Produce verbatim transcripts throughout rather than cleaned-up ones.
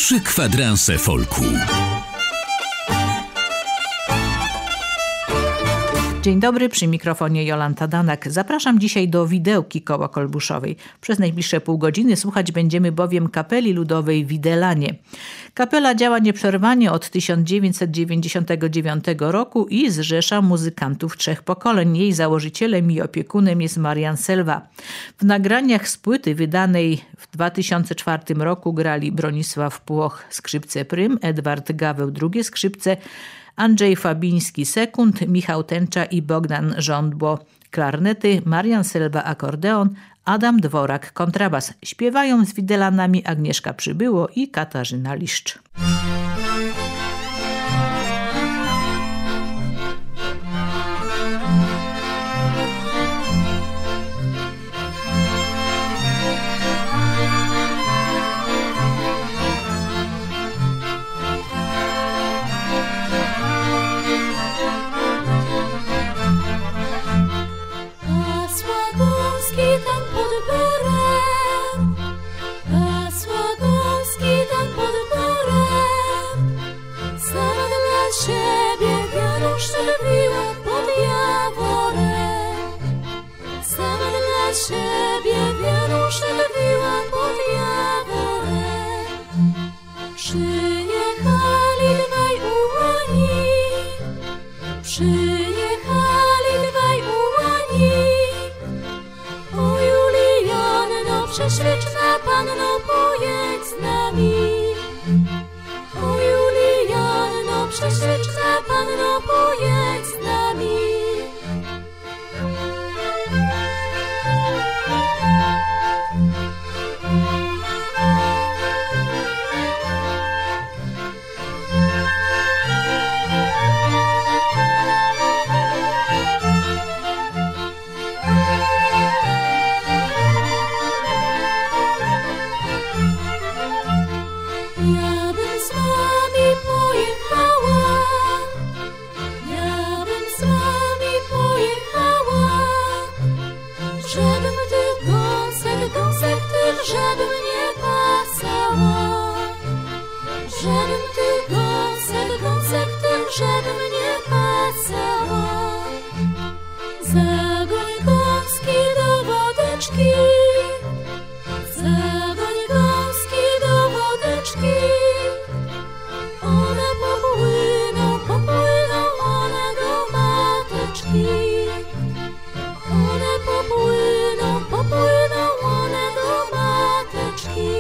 Trzy kwadranse folku. Dzień dobry, przy mikrofonie Jolanta Danak. Zapraszam dzisiaj do Widełki koło Kolbuszowej. Przez najbliższe pół godziny słuchać będziemy bowiem kapeli ludowej Widelanie. Kapela działa nieprzerwanie od tysiąc dziewięćset dziewięćdziesiątego dziewiątego roku i zrzesza muzykantów trzech pokoleń. Jej założycielem i opiekunem jest Marian Selwa. W nagraniach z płyty wydanej w dwa tysiące czwartym roku grali Bronisław Płoch skrzypce prym, Edward Gaweł drugie skrzypce, Andrzej Fabiński sekund, Michał Tęcza i Bogdan Żądło klarnety, Marian Selwa akordeon, Adam Dworak kontrabas. Śpiewają z Widelanami Agnieszka Przybyło i Katarzyna Liszcz. Siebie wianusz lwiła pod jaworem. Przyjechali dwaj ułani, przyjechali dwaj ułani. O Julianno, prześwieczna panno, pojedź z nami. O Julianno, prześwieczna panno, pojedź z nami. Żebym nie pasała, żebym ty gąsek, gąsek tych, żebym nie pasała. Zagoń gąski do wodeczki, zagoń gąski do wodeczki. One popłyną, popłyną one do mateczki. One popłyną, popłyną one do mateczki.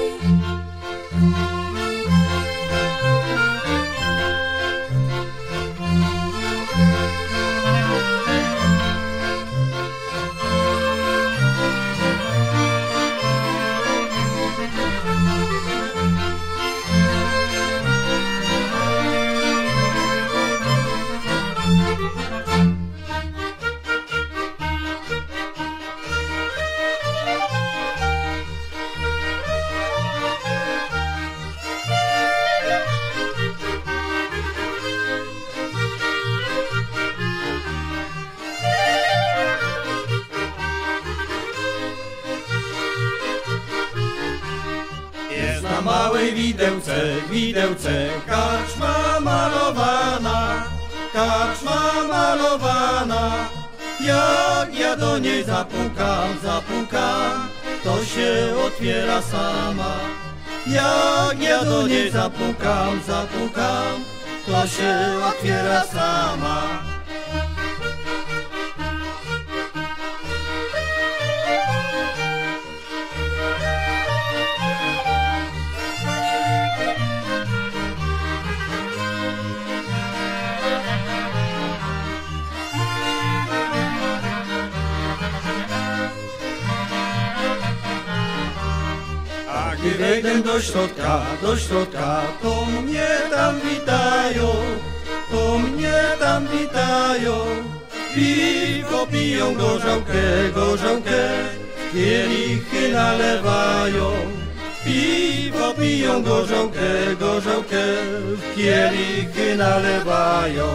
Na małej widełce, widełce, karczma malowana, karczma malowana. Jak ja do niej zapukam, zapukam, to się otwiera sama. Jak ja do niej zapukam, zapukam, to się otwiera sama. Gdy wejdę do środka, do środka, to mnie tam witają, to mnie tam witają. Piwo piją, gorzałkę, gorzałkę, kielichy nalewają. Piwo piją, gorzałkę, gorzałkę, kielichy nalewają.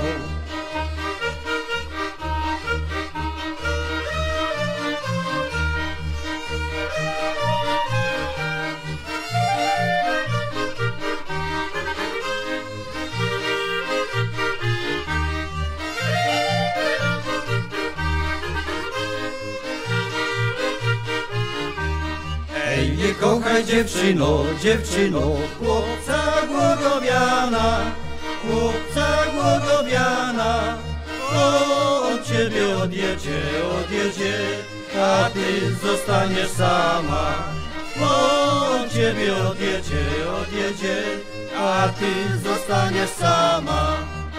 pokochaj dziewczyno, dziewczyno, chłopca głodowiana, chłopca głodowiana. On ciebie odjedzie, odjedzie, a ty zostaniesz sama. On ciebie odjedzie, odjedzie, a ty zostaniesz sama.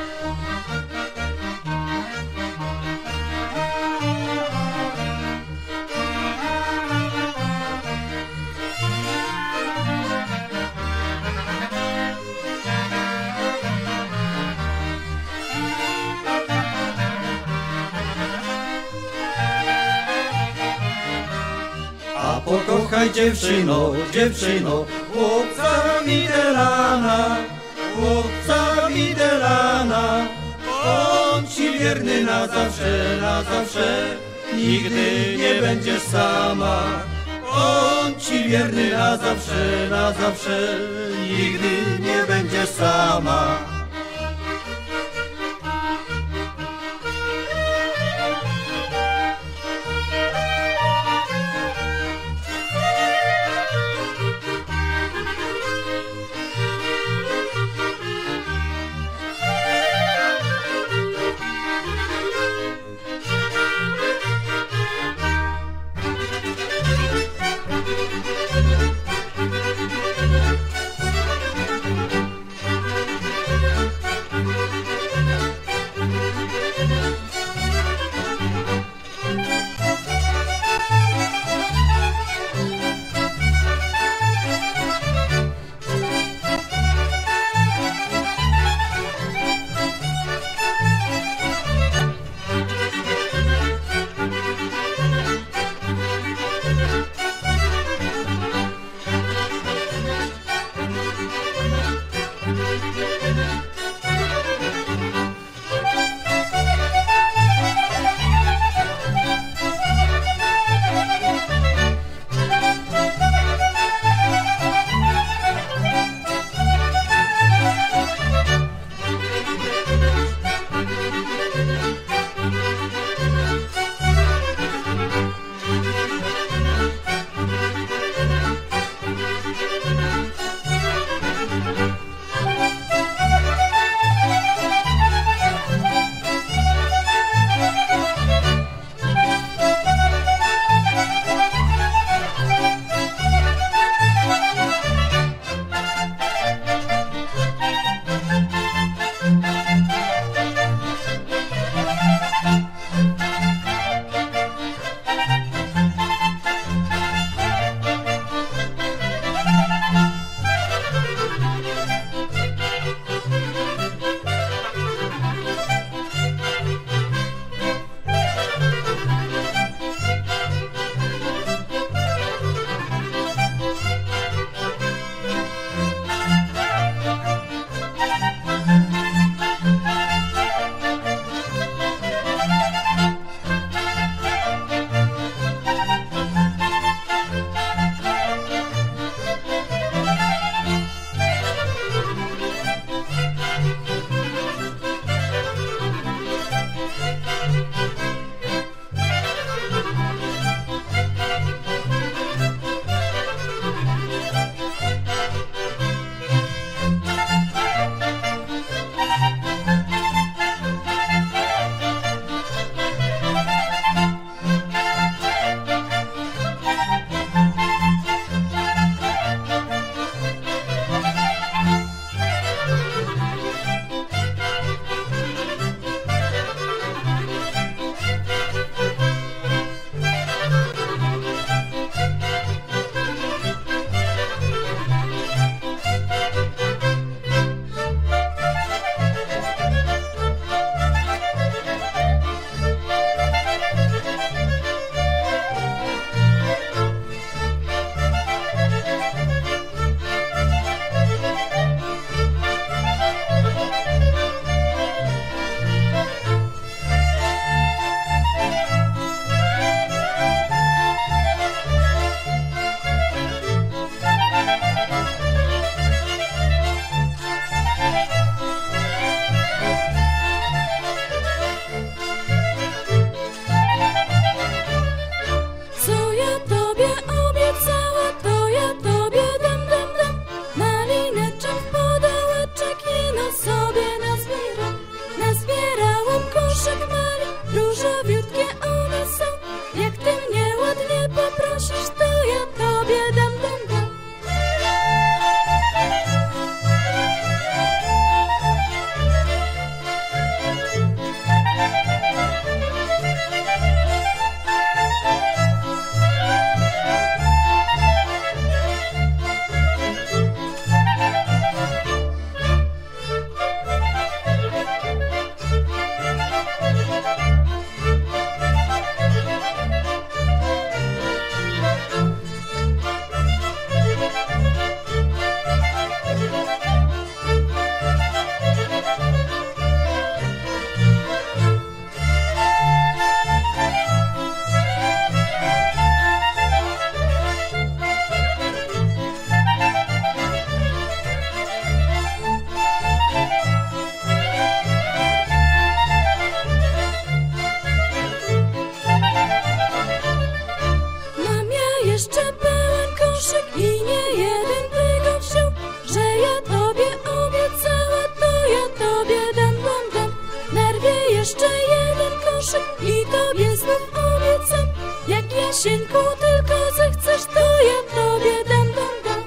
A pokochaj dziewczyno, dziewczyno, chłopca Widelana, chłopca Widelana. On ci wierny na zawsze, na zawsze, nigdy nie będziesz sama. On ci wierny na zawsze, na zawsze, nigdy nie będziesz sama. koszyk mały, różowiutkie one są. Jak ty mnie ładnie poprosisz, to ja tobie dam, dam, dam. Jeszcze pełen koszyk i nie jeden by go wziął, że ja tobie obiecała, to ja tobie dam, dam, dam. Narwię jeszcze jeden koszyk i tobie znów obiecam. Jak Jasieńku tylko zechcesz, to ja tobie dam, dam, dam.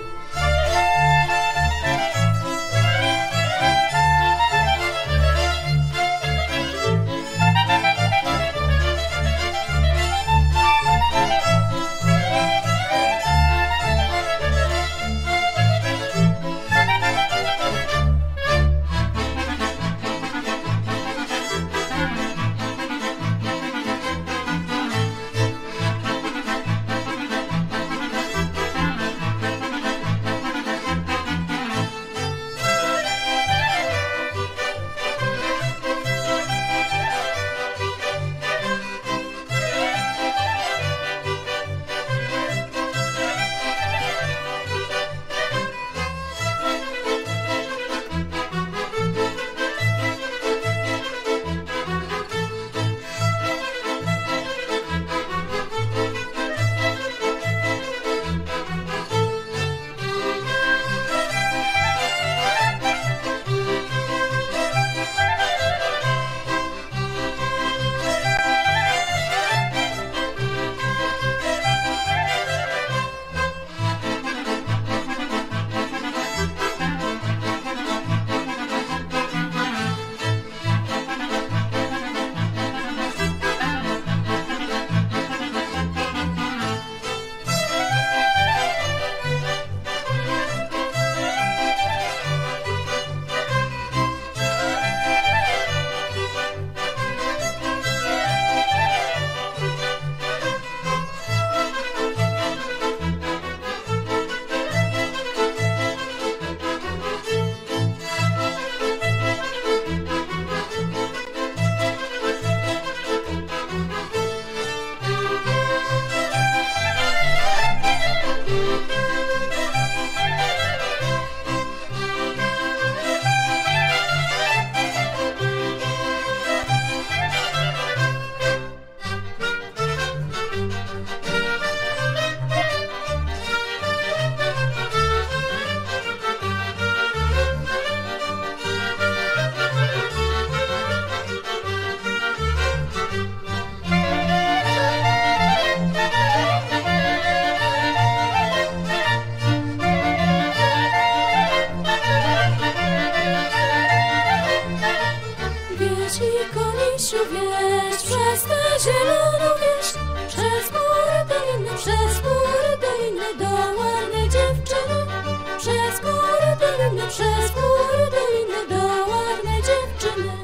zieloną wieś, przez góry doliny, przez góry doliny do ładnej dziewczyny, przez góry doliny, przez góry doliny do ładnej dziewczyny.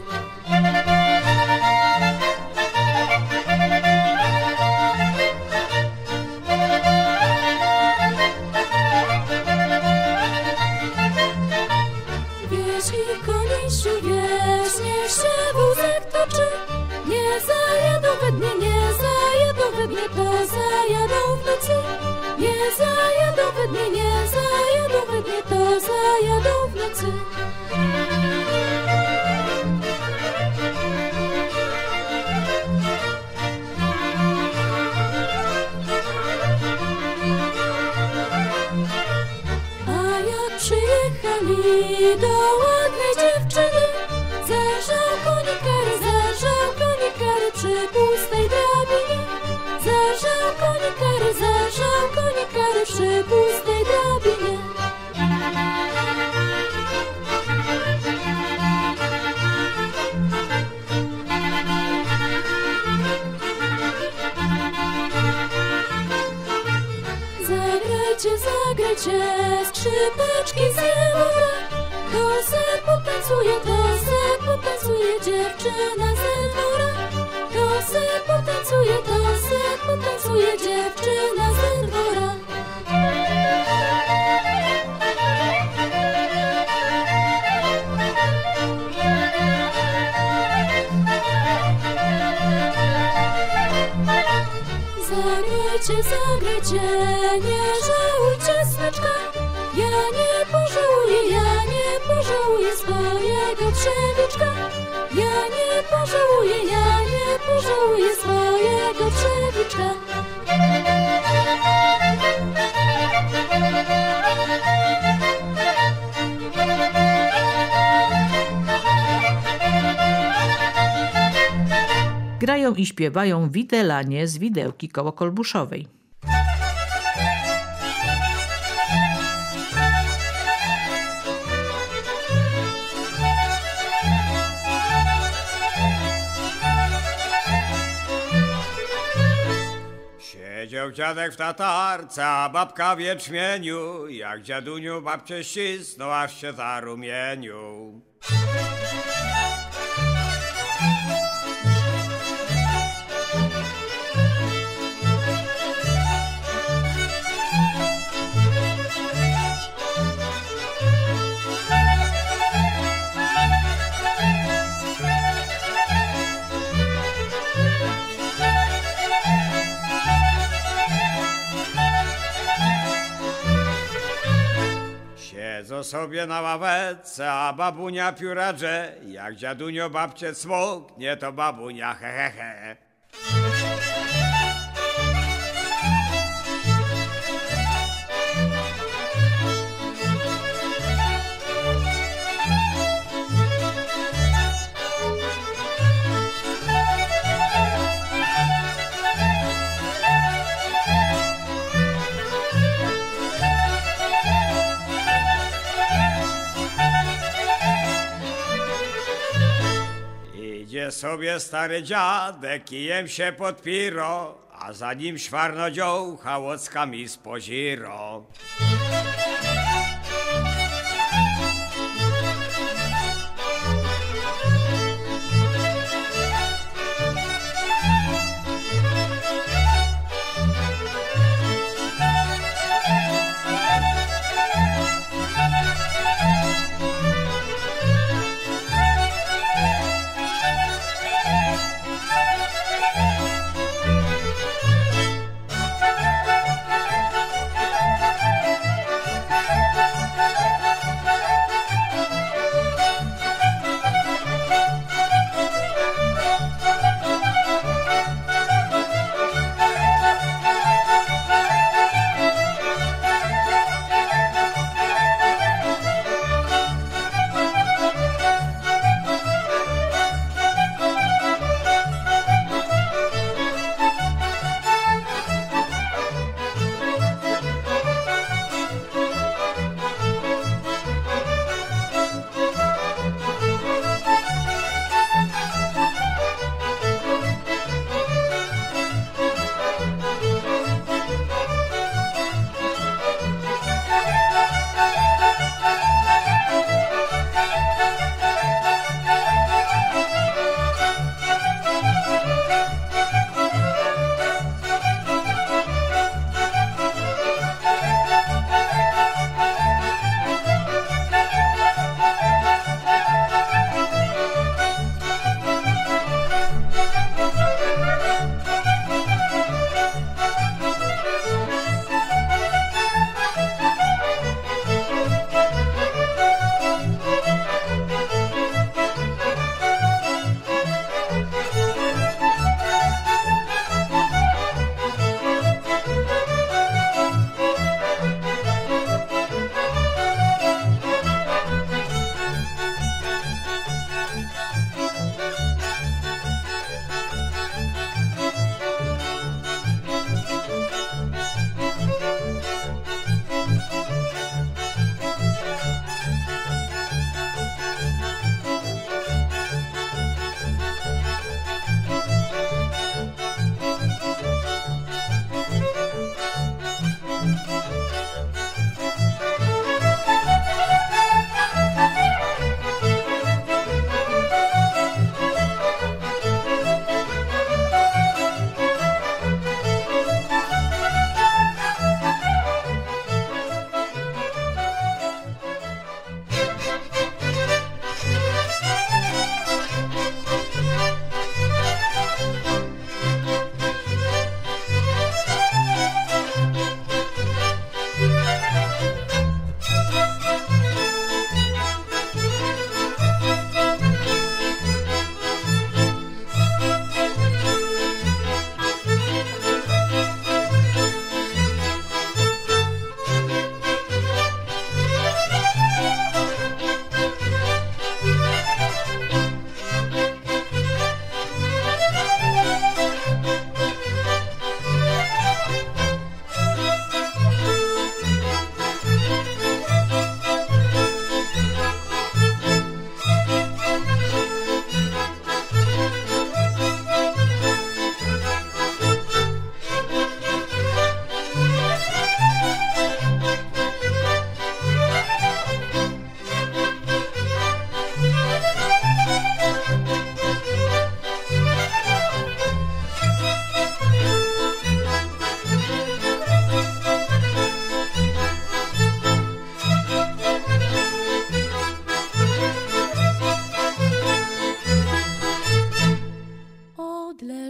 Wieś i konisiu, wieś, niech się wózek toczy, nie zajadą we dnie, nie zajadą we dnie, to zajadą w nocy. Nie zajadą we dnie, nie zajadą we dnie, to zajadą w nocy. A jak przyjechali do ładnej dziewczyny, zarżał konik, zarżał zagrajcie, skrzypeczki z jewora. To se potancuje, to se potancuje dziewczyna ze dwora. To se potancuje, to se potancuje dziewczyna ze dwora. Zagrajcie, zagrajcie, nie żałujcie smyczka. Ja nie pożałuję, ja nie pożałuję swojego trzewiczka. Ja nie pożałuję, ja nie pożałuję swojego trzewiczka. Grają i śpiewają widelanie z Widełki koło Kolbuszowej. Siedział dziadek w tatarce, a babka w jęczmieniu. Jak dziaduniu babcię ścisnął, aż się zarumienił. Siedzą sobie na ławeczce, a babunia pióra drze. Jak dziadunio babcię smoknie, to babunia he he he. Idzie sobie stary dziadek, kijem się podpiro, a za nim szwarnodzioł chałockami spoziro.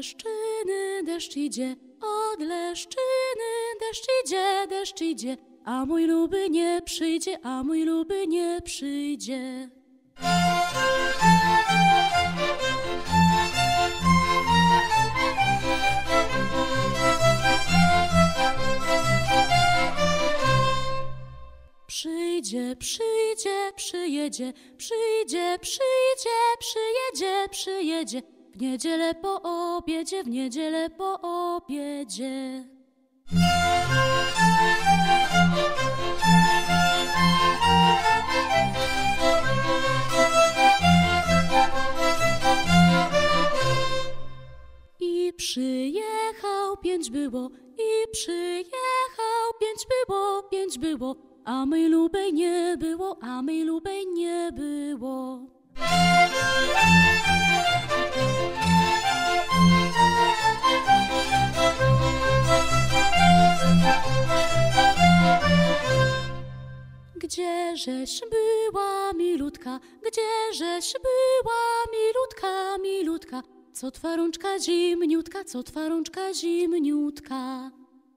Leszczyny deszcz idzie, od Leszczyny deszcz idzie, deszcz idzie, a mój luby nie przyjdzie, a mój luby nie przyjdzie. Przyjdzie, przyjdzie, przyjedzie, przyjdzie, przyjdzie, przyjedzie, przyjedzie, w niedzielę po obiedzie, w niedzielę po obiedzie. I przyjechał, pięć było, i przyjechał, pięć było, pięć było, a mej lubej nie było, a mej lubej nie było. Gdzieżeś była, milutka, gdzieżeś była, milutka, milutka, co twa rączka zimniutka, co twa rączka zimniutka.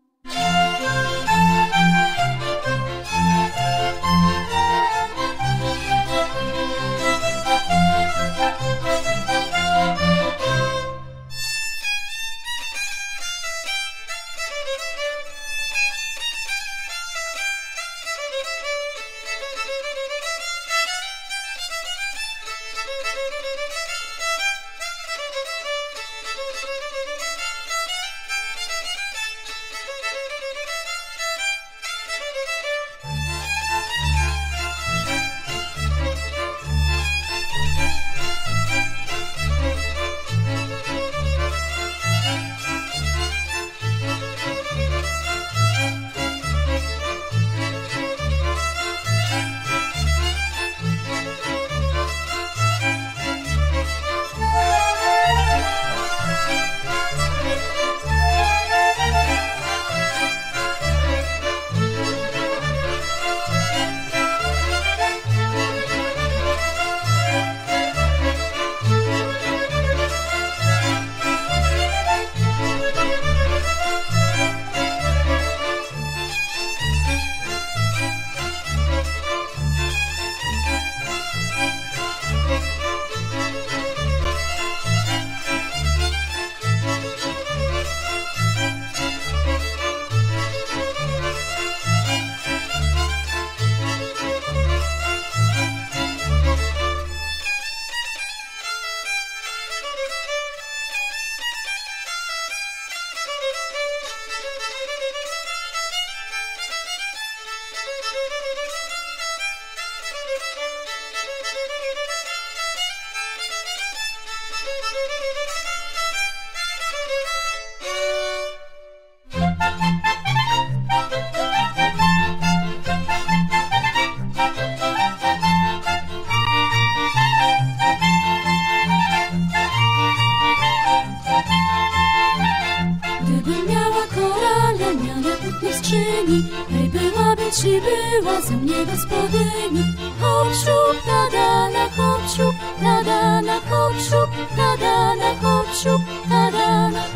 Gdybym miała korale, mianę putnistrzyni, hej, byłabym ci, była ze mnie gospodyni. Hop, siup, tadana, hop, siup, tadana, hop, siup, tadana, hop, siup, tadana.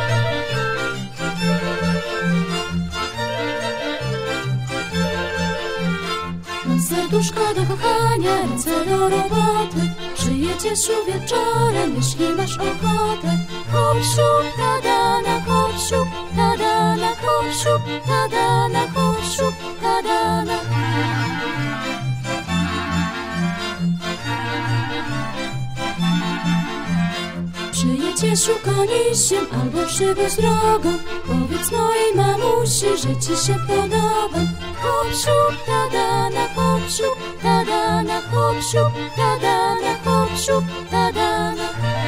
Mam serduszko do kochania, ręce do roboty. Przyjedzie siu wieczorem, jeśli masz ochotę. Hop, siup, tadana, hop, siup, tadana, hop, siup, tadana, hop, siup, tadana. Przyjedzie siu konisiem albo przywóz drogą. Powiedz mojej mamusi, że ci się podoba. Hop, siup, tadana, hop, siup, tadana, hop, siup, tadana, hop, siup, tadana.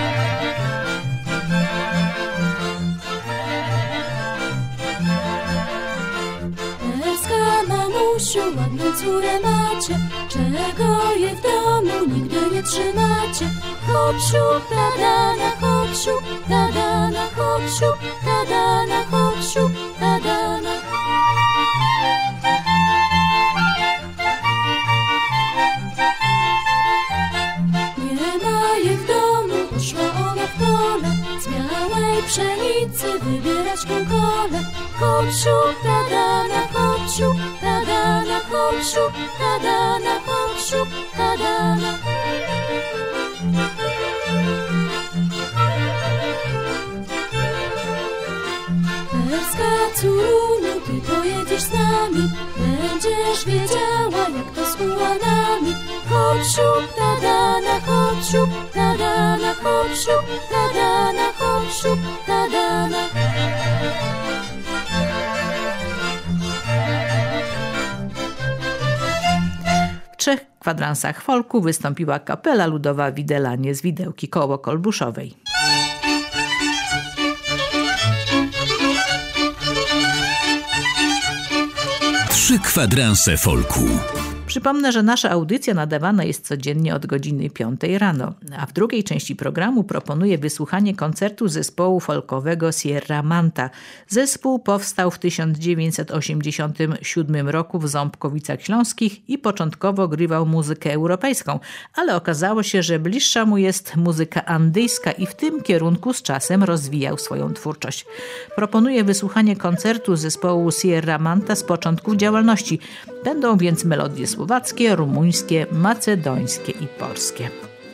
Perska mamusiu, ładną córę macie, czego jej w domu nigdy nie trzymacie. Hop, siup, tadana, hop, siup, tadana, hop, siup, tadana, hop, siup, tadana. Nie ma jej w domu, poszła ona w pole, z białej pszenicy wybierać konkole. Hop, siup, tadana, hop, siup, tadana, hop, siup, tadana, hop, siup, tadana. Perska córuniu, ty pojedziesz z nami, będziesz wiedziała, jak to z ułanami. Hop, siup, tadana, hop, siup, tadana, hop, siup, tadana, hop, siup, tadana. W trzech kwadransach folku wystąpiła kapela ludowa Widelanie z Widełki koło Kolbuszowej. Trzy kwadranse folku. Przypomnę, że nasza audycja nadawana jest codziennie od godziny piątej rano, a w drugiej części programu proponuję wysłuchanie koncertu zespołu folkowego Sierra Manta. Zespół powstał w tysiąc dziewięćset osiemdziesiątym siódmym roku w Ząbkowicach Śląskich i początkowo grywał muzykę europejską, ale okazało się, że bliższa mu jest muzyka andyjska i w tym kierunku z czasem rozwijał swoją twórczość. Proponuję wysłuchanie koncertu zespołu Sierra Manta z początków działalności. Będą więc melodie słowackie, rumuńskie, macedońskie i polskie.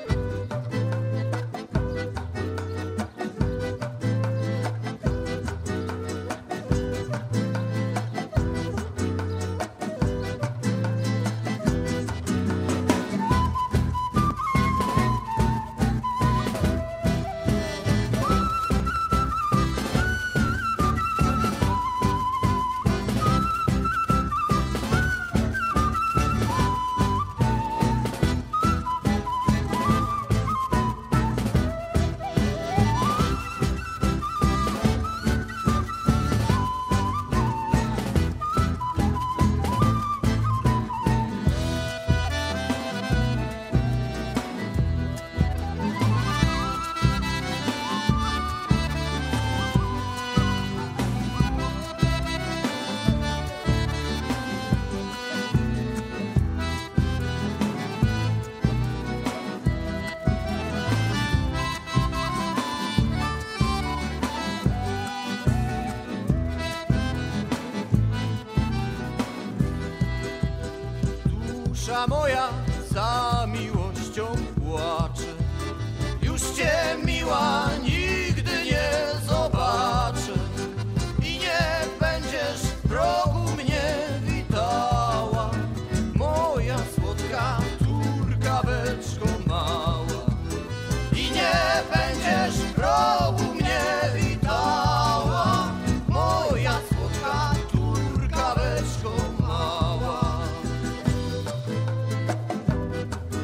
Dusza moja za miłością płacze, już cię miła nigdy nie zobaczę i nie będziesz w progu mnie witała, moja słodka turkaweczko mała. I nie będziesz w progu mnie witała, moja słodka turkaweczko mała.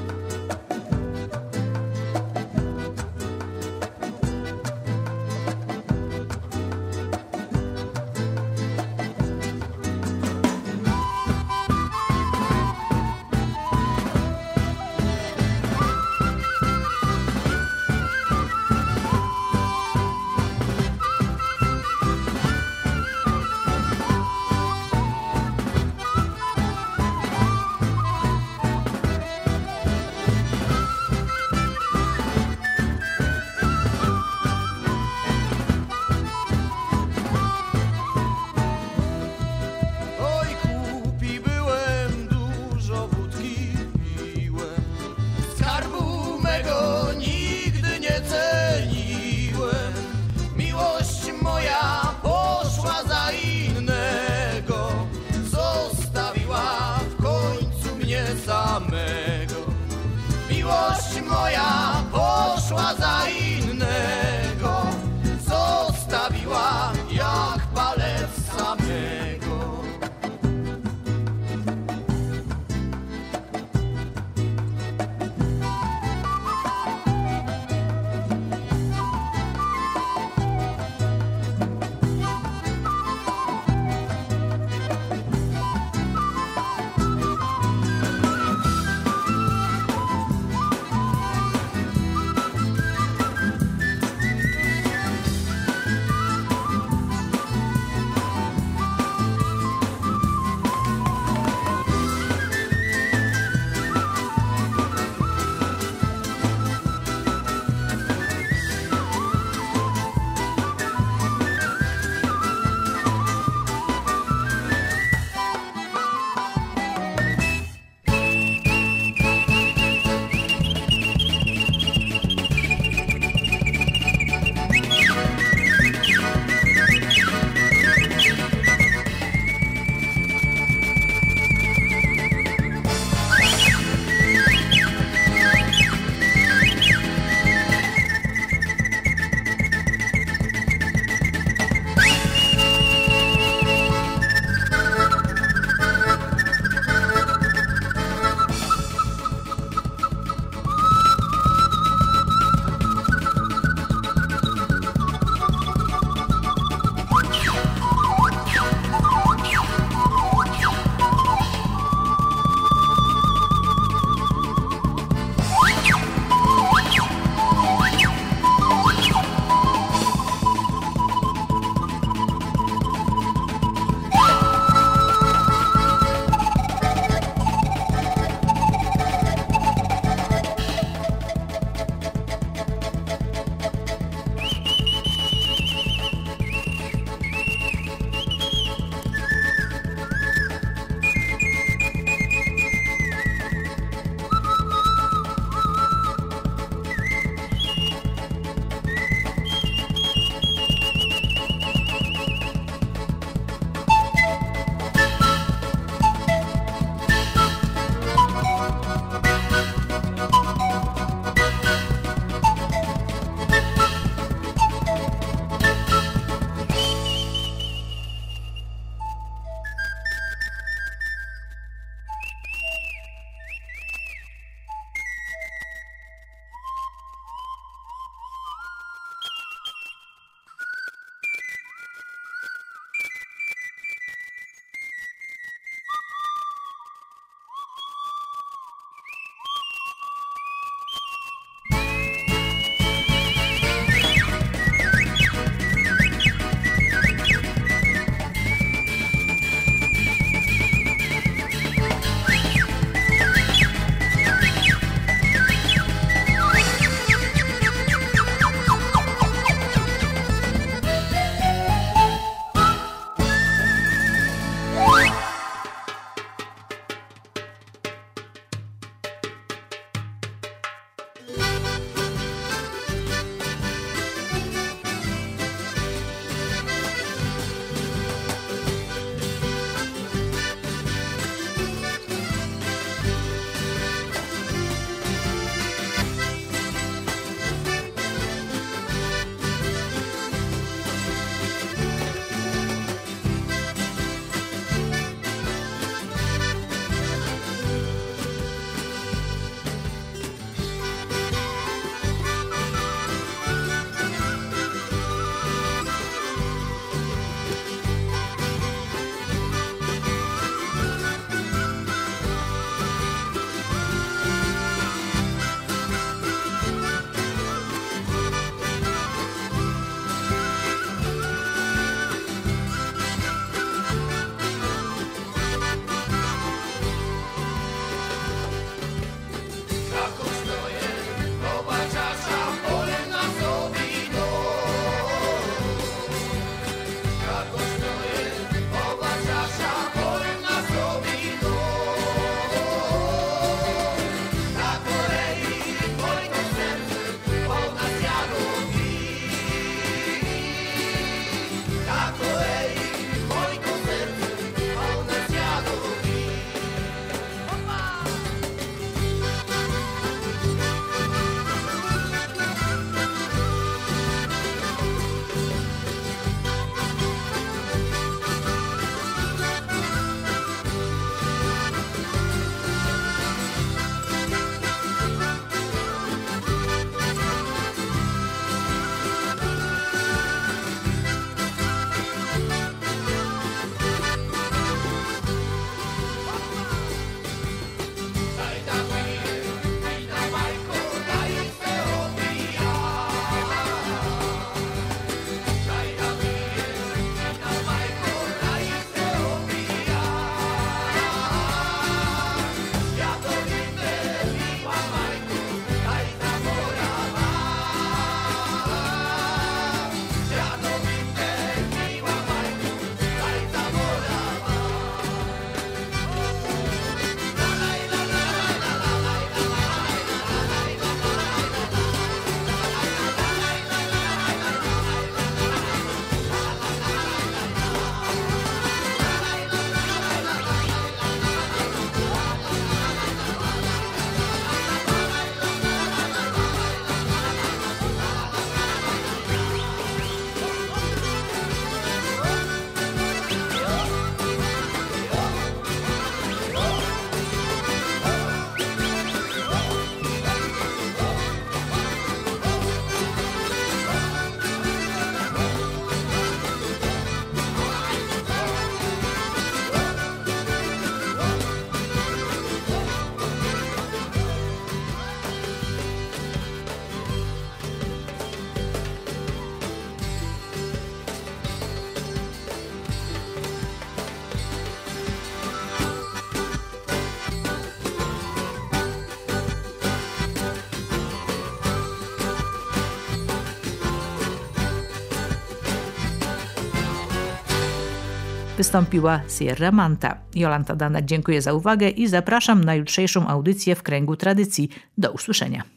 wystąpiła Sierra Manta. Jolanta Danak, dziękuję za uwagę i zapraszam na jutrzejszą audycję w Kręgu Tradycji. Do usłyszenia.